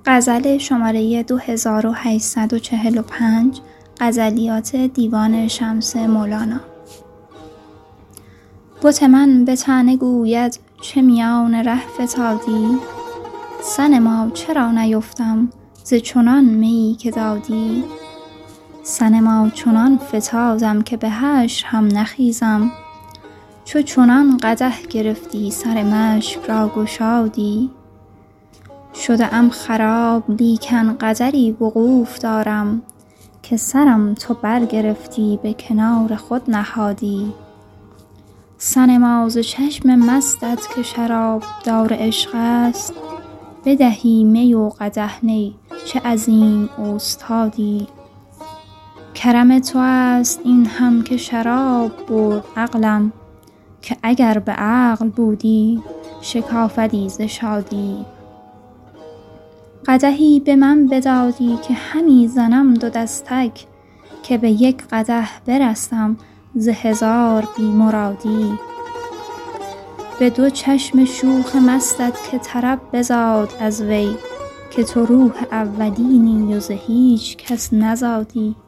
غزل شماره 2845 غزلیات دیوان شمس مولانا. بت من به طعنه گوید چه میان ره فتادی، صنما چرا نیفتم ز چنان میی که دادی. صنما چنان فتادم که به حشر هم نخیزم، چو چنان قدح گرفتی سر مشک را گشادی. شده ام خراب لیکن قدری وقوف دارم، که سرم تو برگرفتی به کنار خود نهادی. صنما ز چشم مستت که شراب دار عشق است، بدهی می و قدح نی چه عظیم اوستادی. کرم تو است این هم که شراب برد عقلم، که اگر به عقل بودی شکافدی ز شادی. قدحی به من بدادی که همی زنم دو دستک، که به یک قدح برستم ز هزار بی مرادی. به دو چشم شوخ مستت که طرب بزاد از وی، که تو روح اولینی و ز هیچ کس نزادی.